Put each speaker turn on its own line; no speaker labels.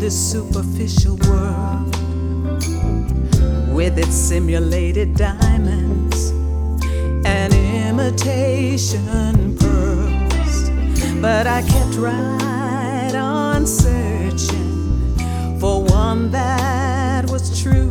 this superficial world with its simulated diamonds and imitation pearls. But I kept right on searching for one that was true.